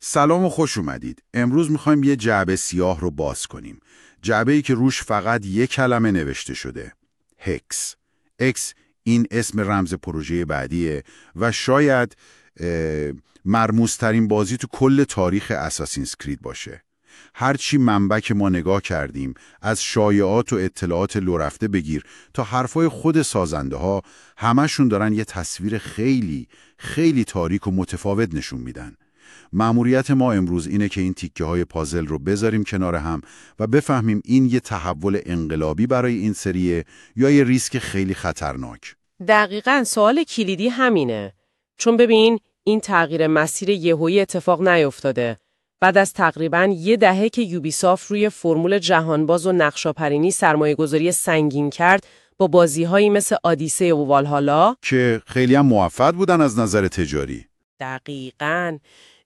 سلام و خوش اومدید. امروز میخوایم یه جعبه سیاه رو باز کنیم. جعبه‌ای که روش فقط یک کلمه نوشته شده. هکس. اکس این اسم رمز پروژه بعدیه و شاید مرموزترین بازی تو کل تاریخ اساسینز کرید باشه. هرچی منبع که ما نگاه کردیم، از شایعات و اطلاعات لورفته بگیر تا حرفای خود سازنده ها، همشون دارن یه تصویر خیلی خیلی تاریک و متفاوت نشون میدن. مأموریت ما امروز اینه که این تیکه های پازل رو بذاریم کنار هم و بفهمیم این یه تحول انقلابی برای این سریه یا یه ریسک خیلی خطرناک. دقیقاً سوال کلیدی همینه. چون ببین این تغییر مسیر یهویی اتفاق نیفتاده. بعد از تقریباً یه دهه که یوبیسافت روی فرمول جهانباز و نقش‌آفرینی سرمایه‌گذاری سنگین کرد با بازی‌هایی مثل آدیسه و والهالا که خیلی هم موفق بودن از نظر تجاری. دقیقاً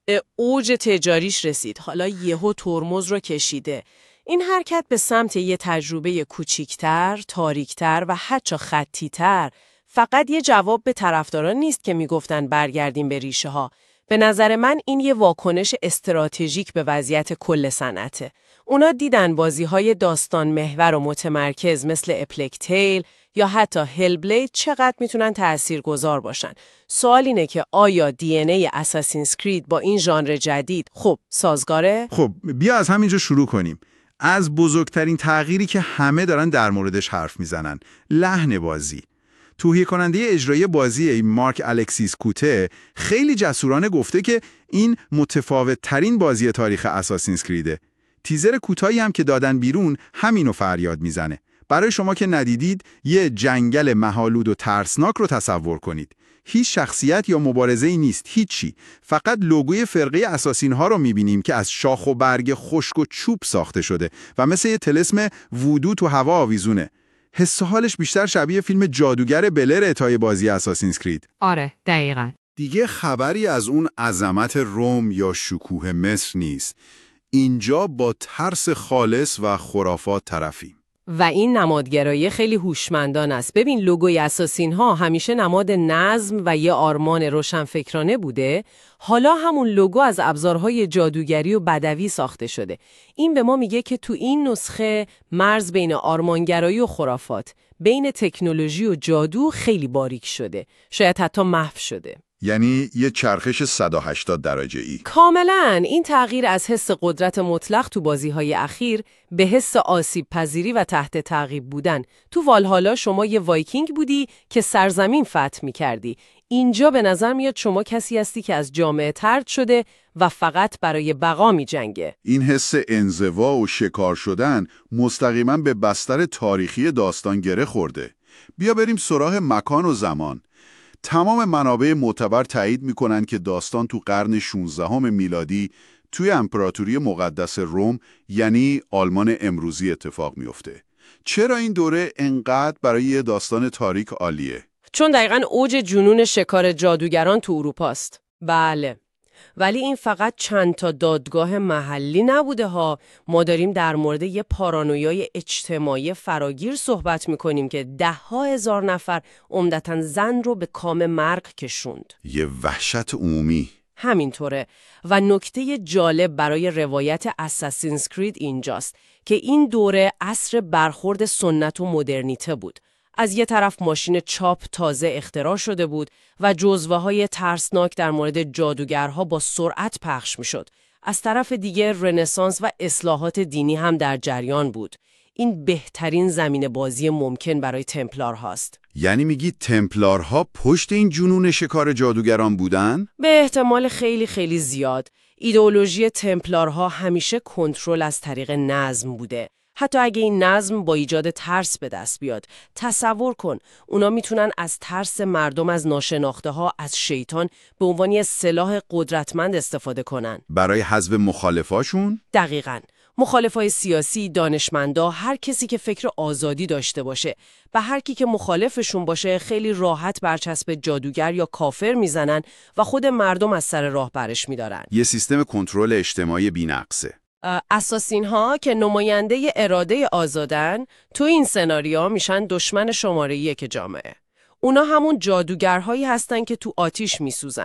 اوج تجاریش رسید. حالا یهو ترمز رو کشیده. این حرکت به سمت یه تجربه کوچیک‌تر، تاریک‌تر و حتی خطی‌تر فقط یه جواب به طرفداران نیست که میگفتن برگردیم به ریشه ها. به نظر من این یه واکنش استراتژیک به وضعیت کل صنعته. اونا دیدن بازی‌های داستان محور و متمرکز مثل اپلگ تیل یا حتی هل بلید چقدر میتونن تأثیرگذار باشن. سوال اینه که آیا دی ان ای اساسینز کرید با این ژانر جدید سازگاره؟ خب بیا از همینجا شروع کنیم. از بزرگترین تغییری که همه دارن در موردش حرف میزنن، لحن بازی. توهیه کننده اجرایی بازی مارک الکسیس کوته خیلی جسورانه گفته که این متفاوت ترین بازی تاریخ اساسینز کریده. تیزر کوتاهی هم که دادن بیرون همینو فریاد میزنه. برای شما که ندیدید یه جنگل مه‌آلود و ترسناک رو تصور کنید. هیچ شخصیت یا مبارزه‌ای نیست، هیچی. فقط لوگوی فرقه اساسین ها رو می‌بینیم که از شاخ و برگ خشک و چوب ساخته شده و مثل یه طلسم وودو تو هوا آویزونه. حس و حالش بیشتر شبیه فیلم جادوگر بلر اتای بازی اساسینز کرید. آره، دقیقاً. دیگه خبری از اون عظمت روم یا شکوه مصر نیست. اینجا با ترس خالص و خرافات طرفیم. و این نمادگرایی خیلی هوشمندانه است. ببین لوگوی اساسین ها همیشه نماد نظم و یه آرمان روشنفکرانه بوده. حالا همون لوگو از ابزارهای جادوگری و بدوی ساخته شده. این به ما میگه که تو این نسخه مرز بین آرمانگرایی و خرافات، بین تکنولوژی و جادو خیلی باریک شده. شاید حتی محو شده. یعنی یه چرخش 180 درجه‌ای. کاملاً این تغییر از حس قدرت مطلق تو بازی‌های اخیر به حس آسیب پذیری و تحت تعقیب بودن. تو والهالا شما یه وایکینگ بودی که سرزمین فتح می‌کردی. اینجا به نظر میاد شما کسی هستی که از جامعه طرد شده و فقط برای بقا می‌جنگه. این حس انزوا و شکار شدن مستقیما به بستر تاریخی داستان گره خورده. بیا بریم سراغ مکان و زمان. تمام منابع معتبر تایید میکنن که داستان تو قرن 16 میلادی توی امپراتوری مقدس روم یعنی آلمان امروزی اتفاق میفته. چرا این دوره انقدر برای یه داستان تاریک عالیه؟ چون دقیقاً اوج جنون شکار جادوگران تو اروپاست. بله. ولی این فقط چند تا دادگاه محلی نبوده ها. ما داریم در مورد یه پارانویای اجتماعی فراگیر صحبت میکنیم که 10,000 نفر عمدتاً زن رو به کام مرگ کشوند. یه وحشت عمومی. همینطوره. و نکته جالب برای روایت اساسینز کرید اینجاست که این دوره عصر برخورد سنت و مدرنیته بود. از یه طرف ماشین چاپ تازه اختراع شده بود و جزوه‌های ترسناک در مورد جادوگرها با سرعت پخش می‌شد. از طرف دیگه رنسانس و اصلاحات دینی هم در جریان بود. این بهترین زمین بازی ممکن برای تمپلار هاست. یعنی میگی تمپلارها پشت این جنون شکار جادوگران بودن؟ به احتمال خیلی خیلی زیاد. ایدئولوژی تمپلارها همیشه کنترل از طریق نظم بوده. حتی اگه این نظم با ایجاد ترس به دست بیاد. تصور کن اونا میتونن از ترس مردم از ناشناخته ها از شیطان به عنوان یه سلاح قدرتمند استفاده کنن. برای حذف مخالفاشون؟ دقیقاً. مخالفای سیاسی، دانشمندا، هر کسی که فکر آزادی داشته باشه و هر کی که مخالفشون باشه خیلی راحت برچسب جادوگر یا کافر میزنن و خود مردم از سر راه برش میدارن. یه سیستم کنترل اجتماعی بی‌نقصه. اساسین ها که نماینده اراده آزادن تو این سناریو میشن دشمن شماره 1 جامعه. اونا همون جادوگرهایی هستن که تو آتیش میسوزن.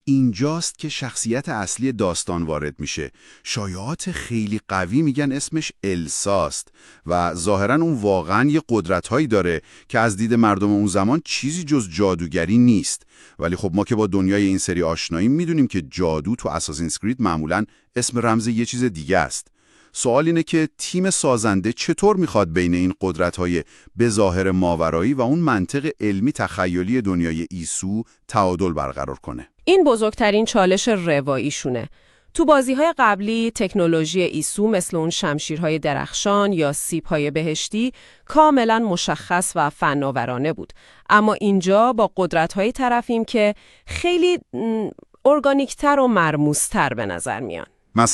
اینجاست که شخصیت اصلی داستان وارد میشه. شایعات خیلی قوی میگن اسمش الساست و ظاهراً اون واقعاً یه قدرت‌هایی داره که از دید مردم اون زمان چیزی جز جادوگری نیست. ولی خب ما که با دنیای این سری آشناییم میدونیم که جادو تو اساسینز کرید معمولاً اسم رمز یه چیز دیگه است. سوال اینه که تیم سازنده چطور میخواد بین این قدرت‌های به ظاهر ماورایی و اون منطق علمی تخیلی دنیای ایسو تعادل برقرار کنه. این بزرگترین چالش رواییشونه. تو بازی‌های قبلی تکنولوژی ایسو مثل اون شمشیرهای درخشان یا سیب‌های بهشتی کاملا مشخص و فناورانه بود. اما اینجا با قدرت‌های طرفیم که خیلی ارگانیک‌تر و مرموزتر به نظر میان.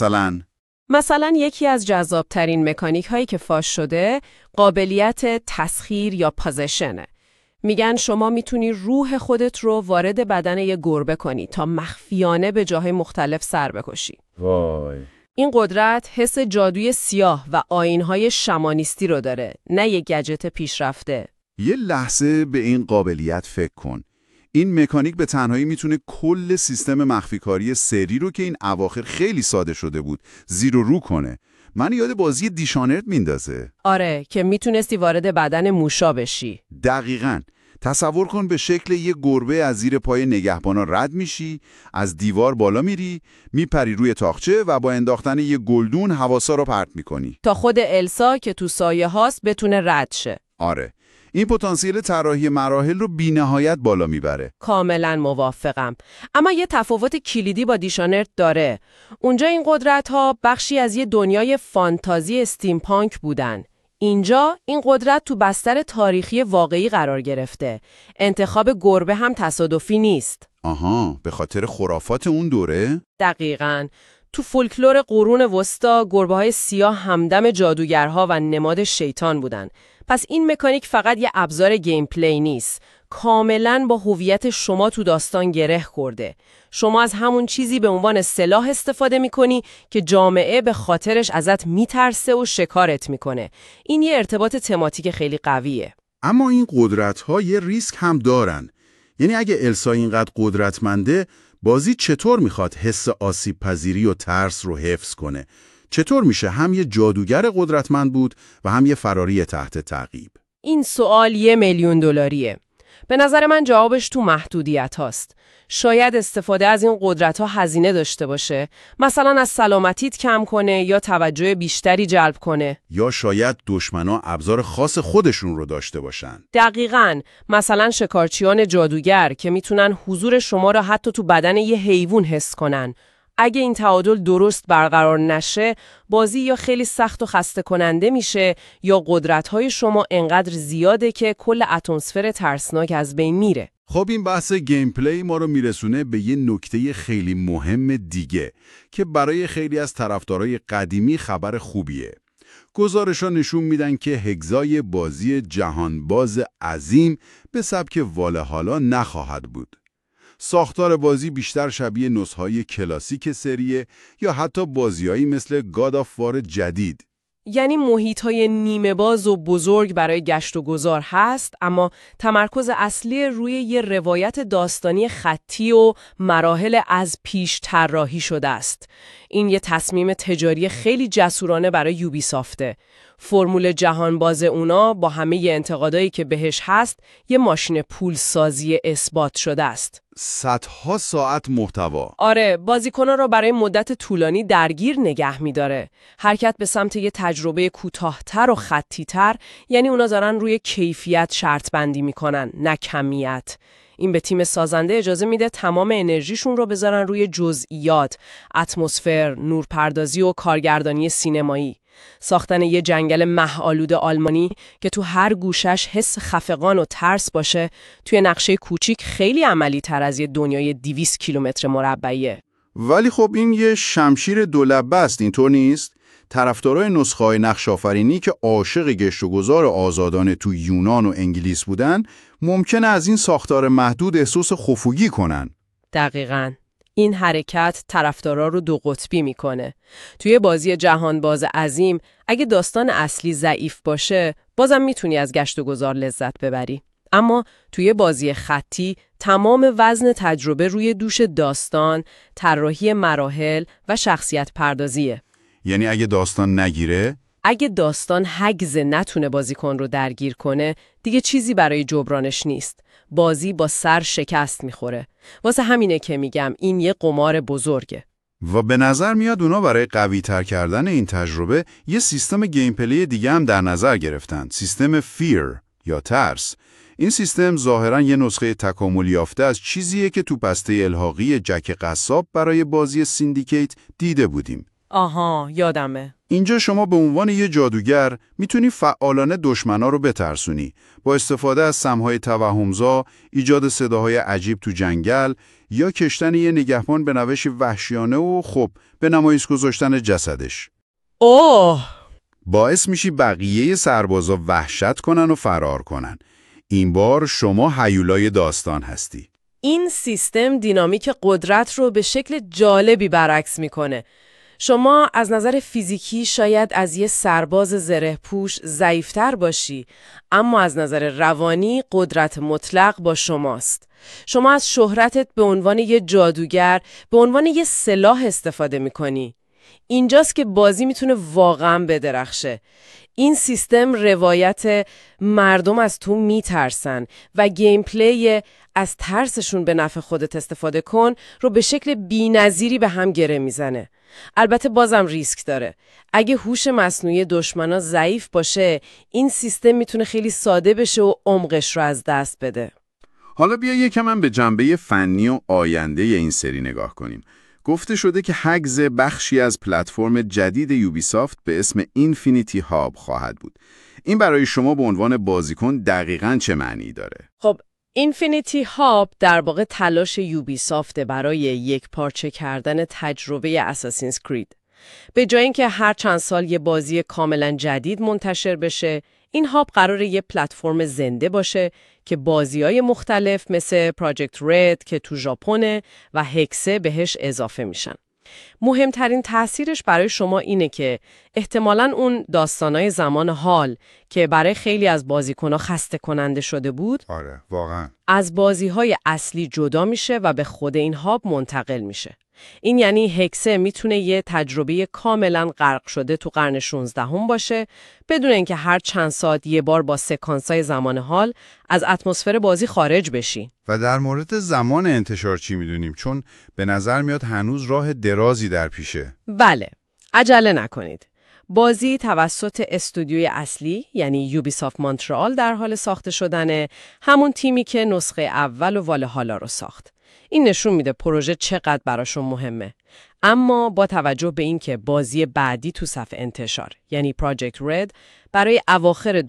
مثلا یکی از جذابترین مکانیک هایی که فاش شده قابلیت تسخیر یا پازیشنه. میگن شما میتونی روح خودت رو وارد بدن یه گربه کنی تا مخفیانه به جاهای مختلف سر بکشی. وای. این قدرت حس جادوی سیاه و آیین‌های شمانیستی رو داره، نه یه گجت پیشرفته. یه لحظه به این قابلیت فکر کن. این مکانیک به تنهایی میتونه کل سیستم مخفیکاری سری رو که این اواخر خیلی ساده شده بود زیر و رو کنه. من یاد بازی دیشانرد میندازه. آره، که میتونستی وارد بدن موشا بشی. دقیقاً. تصور کن به شکل یه گربه از زیر پای نگهبانا رد میشی، از دیوار بالا میری، میپری روی تاقچه و با انداختن یه گلدون حواسا رو پرت میکنی. تا خود السا که تو سایه هاست بتونه رد شه. آره. این پتانسیل طراحی مراحل رو بی‌نهایت بالا میبره. کاملا موافقم. اما یه تفاوت کلیدی با دیشانرد داره. اونجا این قدرت‌ها بخشی از یه دنیای فانتازی استیمپانک بودن. اینجا این قدرت تو بستر تاریخی واقعی قرار گرفته. انتخاب گربه هم تصادفی نیست. آها، به خاطر خرافات اون دوره؟ دقیقاً. تو فولکلور قرون وسطا گربه‌های سیاه همدم جادوگرها و نماد شیطان بودن. پس این مکانیک فقط یه ابزار گیم پلی نیست. کاملاً با هویت شما تو داستان گره خورده. شما از همون چیزی به عنوان سلاح استفاده می‌کنی که جامعه به خاطرش ازت میترسه و شکارت میکنه. این یه ارتباط تماتیک خیلی قویه. اما این قدرت‌ها یه ریسک هم دارن. یعنی اگه السا اینقدر قدرتمنده، بازی چطور میخواد حس آسیب پذیری و ترس رو حفظ کنه؟ چطور میشه هم یه جادوگر قدرتمند بود و هم یه فراری تحت تعقیب؟ این سوال $1,000,000. به نظر من جوابش تو محدودیت هاست. شاید استفاده از این قدرت ها هزینه داشته باشه. مثلا از سلامتیت کم کنه یا توجه بیشتری جلب کنه. یا شاید دشمنا ابزار خاص خودشون رو داشته باشن. دقیقاً. مثلا شکارچیان جادوگر که میتونن حضور شما را حتی تو بدن یه حیوان حس کنن. اگه این تعادل درست برقرار نشه، بازی یا خیلی سخت و خسته کننده میشه یا قدرت‌های شما انقدر زیاده که کل اتمسفر ترسناک از بین میره. خب این بحث گیم پلی ما رو میرسونه به یه نکته خیلی مهم دیگه که برای خیلی از طرفدارای قدیمی خبر خوبیه. گزارش‌ها نشون میدن که هگزای بازی جهانباز عظیم به سبک والهالا نخواهد بود. ساختار بازی بیشتر شبیه نسخه‌های کلاسیک سریه یا حتی بازیایی مثل گاد آف وار جدید. یعنی محیط‌های نیمه باز و بزرگ برای گشت و گذار هست، اما تمرکز اصلی روی یه روایت داستانی خطی و مراحل از پیش طراحی شده است. این یه تصمیم تجاری خیلی جسورانه برای یوبیسافته. فرمول جهانباز اونا با همه انتقادایی که بهش هست، یه ماشین پولسازی اثبات شده است. صدها ساعت محتوا. آره، بازیکن‌ها رو برای مدت طولانی درگیر نگه می‌داره. حرکت به سمت یه تجربه کوتاه‌تر و خطی‌تر، یعنی اونا دارن روی کیفیت شرط بندی می‌کنن، نه کمیت. این به تیم سازنده اجازه میده تمام انرژیشون رو بذارن روی جزئیات، اتمسفر، نورپردازی و کارگردانی سینمایی. ساختن یه جنگل مه‌آلود آلمانی که تو هر گوشش حس خفقان و ترس باشه، توی نقشه کوچیک خیلی عملی تر از یه دنیای 200 کیلومتر مربعیه. ولی خب این یه شمشیر دولبه است، اینطور نیست؟ طرفدارای نسخه‌های نقش‌آفرینی که عاشق گشت و گذار آزادانه تو یونان و انگلیس بودن، ممکنه از این ساختار محدود احساس خفگی کنن. دقیقاً. این حرکت طرفدارا رو دو قطبی میکنه. توی بازی جهانباز عظیم، اگه داستان اصلی ضعیف باشه، بازم میتونی از گشت و گذار لذت ببری. اما توی بازی خطی تمام وزن تجربه روی دوش داستان، طراحی مراحل و شخصیت پردازیه. یعنی اگه داستان نگیره؟ اگه داستان حگز نتونه بازیکن رو درگیر کنه، دیگه چیزی برای جبرانش نیست. بازی با سر شکست میخوره. واسه همینه که میگم این یه قمار بزرگه. و به نظر میاد اونا برای قوی تر کردن این تجربه یه سیستم گیم پلی دیگه هم در نظر گرفتن. سیستم فیر یا ترس. این سیستم ظاهراً یه نسخه تکامل یافته از چیزیه که تو پسته الحاقی جک قصاب برای بازی سیندیکیت دیده بودیم. آها، یادمه. اینجا شما به عنوان یه جادوگر میتونی فعالانه دشمنا رو بترسونی با استفاده از سمهای توهمزا، ایجاد صداهای عجیب تو جنگل یا کشتن یه نگهبان به روش وحشیانه و خب به نمایش گذاشتن جسدش. اوه! باعث میشی بقیه سربازا وحشت کنن و فرار کنن. این بار شما هیولای داستان هستی. این سیستم دینامیک قدرت رو به شکل جالبی برعکس میکنه. شما از نظر فیزیکی شاید از یه سرباز زره‌پوش ضعیف‌تر باشی، اما از نظر روانی قدرت مطلق با شماست. شما از شهرتت به عنوان یه جادوگر، به عنوان یه سلاح استفاده می‌کنی. اینجاست که بازی میتونه واقعا بدرخشه. این سیستم روایت مردم از تو میترسن و گیم پلی از ترسشون به نفع خودت استفاده کن رو به شکل بی‌نظیری به هم گره میزنه. البته بازم ریسک داره. اگه هوش مصنوعی دشمنا ضعیف باشه، این سیستم میتونه خیلی ساده بشه و عمقش رو از دست بده. حالا بیا یکم به جنبه فنی و آینده این سری نگاه کنیم. گفته شده که حجز بخشی از پلتفرم جدید یوبیسافت به اسم اینفینیتی هاب خواهد بود. این برای شما به عنوان بازیکن دقیقاً چه معنی داره؟ خب اینفینیتی هاب در واقع تلاش یوبیسافت برای یک پارچه کردن تجربه اساسینز کرید. به جای اینکه هر چند سال یه بازی کاملا جدید منتشر بشه، این هاب قراره یه پلتفرم زنده باشه که بازی‌های مختلف مثل پراجکت رد که تو ژاپنه و هکسه بهش اضافه میشن. مهمترین تأثیرش برای شما اینه که احتمالاً اون داستانای زمان حال که برای خیلی از بازیکن‌ها خسته کننده شده بود، آره، واقعاً. از بازی‌های اصلی جدا میشه و به خود این هاب منتقل میشه. این یعنی هکسه میتونه یه تجربه کاملا غرق شده تو قرن 16 هم باشه بدون اینکه هر چند ساعت یه بار با سکانسای زمان حال از اتمسفر بازی خارج بشی. و در مورد زمان انتشار چی میدونیم؟ چون به نظر میاد هنوز راه درازی در پیشه. بله، عجله نکنید. بازی توسط استودیوی اصلی یعنی یوبیسافت مونترال در حال ساخته شدنه، همون تیمی که نسخه اول و والهالا رو ساخت. این نشون میده پروژه چقدر براشون مهمه. اما با توجه به اینکه بازی بعدی تو صف انتشار یعنی پراجکت رد برای اواخر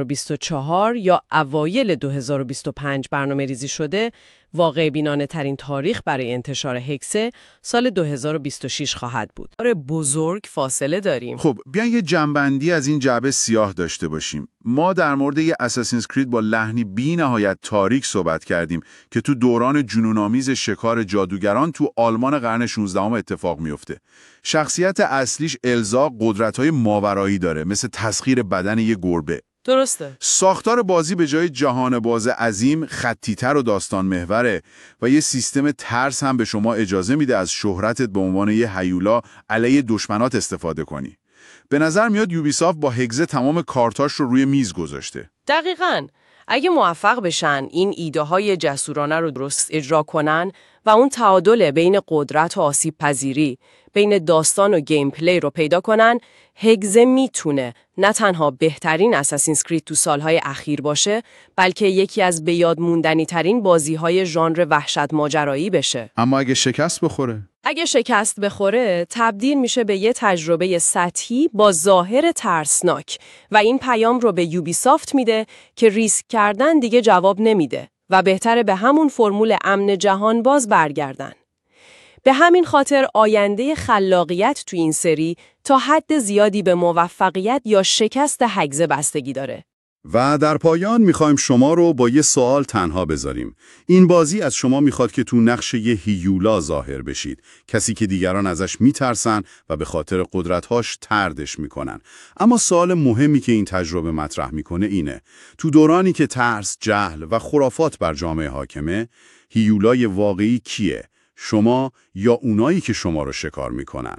2024 یا اوایل 2025 برنامه ریزی شده، واقع بینانه ترین تاریخ برای انتشار هکسه سال 2026 خواهد بود. بزرگ فاصله داریم. خب بیاین یه جنبندی از این جعبه سیاه داشته باشیم. ما در مورد یه اساسینز کرید با لحنی بی نهایت تاریک صحبت کردیم که تو دوران جنون‌آمیز شکار جادوگران تو آلمان قرن 16 اتفاق میفته. شخصیت اصلیش الزا قدرت‌های ماورایی داره، مثل تسخیر بدن یه گربه. درسته. ساختار بازی به جای جهان باز عظیم خطی‌تر و داستان محوره و یه سیستم ترس هم به شما اجازه میده از شهرتت به عنوان یه هیولا علیه دشمنات استفاده کنی. به نظر میاد یوبیسافت با هگزه تمام کارتاش رو روی میز گذاشته. دقیقاً. اگه موفق بشن این ایده های جسورانه رو درست اجرا کنن و اون تعادل بین قدرت و آسیب پذیری، بین داستان و گیم پلی رو پیدا کنن، هگزه میتونه نه تنها بهترین اساسینز کرید تو سالهای اخیر باشه، بلکه یکی از به یاد موندنی ترین بازی‌های ژانر وحشت ماجرایی بشه. اما اگه شکست بخوره؟ اگه شکست بخوره، تبدیل میشه به یه تجربه سطحی با ظاهر ترسناک و این پیام رو به یوبیسافت میده که ریسک کردن دیگه جواب نمیده و بهتره به همون فرمول امن جهان باز برگردن. به همین خاطر آینده خلاقیت تو این سری تا حد زیادی به موفقیت یا شکست هگزه بستگی داره. و در پایان میخوایم شما رو با یه سوال تنها بذاریم. این بازی از شما میخواد که تو نقش یه هیولا ظاهر بشید، کسی که دیگران ازش میترسن و به خاطر قدرت‌هاش طردش میکنن. اما سوال مهمی که این تجربه مطرح میکنه اینه: تو دورانی که ترس، جهل و خرافات بر جامعه حاکمه، هیولای واقعی کیه؟ شما یا اونایی که شما رو شکار میکنن؟